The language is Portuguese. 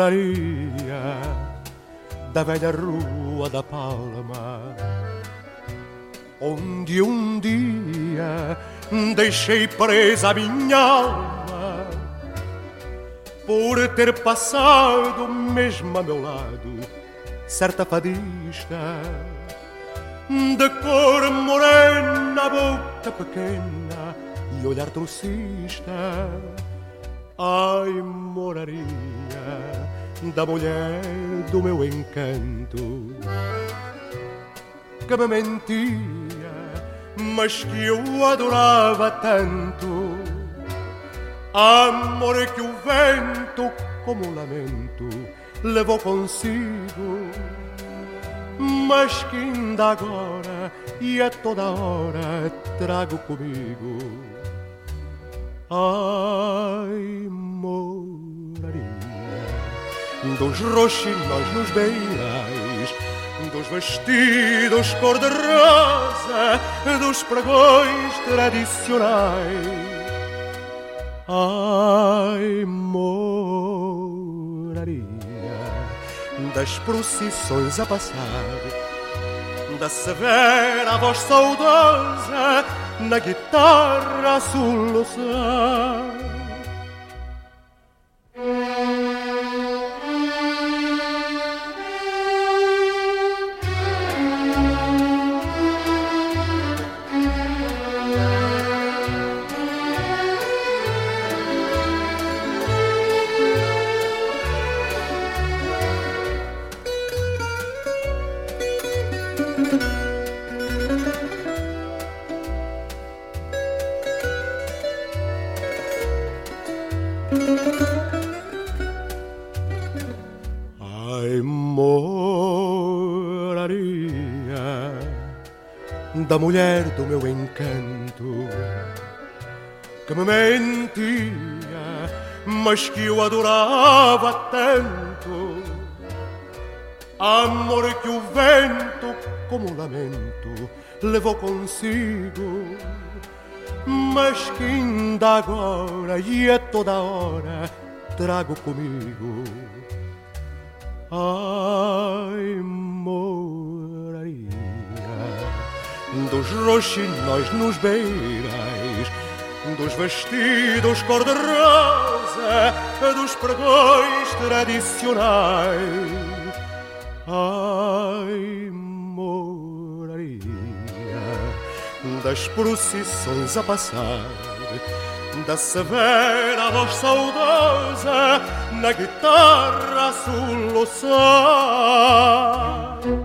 moraria da velha Rua da Palma, onde um dia deixei presa a minha alma por ter passado mesmo a meu lado certa fadista de cor morena, boca pequena e olhar trocista. Ai, moraria da mulher do meu encanto, que me mentia, mas que eu adorava tanto. Amor que o vento, como um lamento, levou consigo, mas que ainda agora e a toda hora trago comigo. Ai, moraria dos roxinóis nos beirais, dos vestidos cor-de-rosa, dos pregões tradicionais. Ai, moraria das procissões a passar, da severa voz saudosa na guitarra a soluçar. Ai, moraria da mulher do meu encanto, que me mentia, mas que eu adorava tanto. Amor que o vento, como um lamento, levou consigo, mas que ainda agora e a toda hora trago comigo. Ai, moraria dos roxinóis nos beirais, dos vestidos cor-de-rosa, dos pregões tradicionais. Ai, moraria das procissões a passar, da severa voz saudosa na guitarra a soluçar.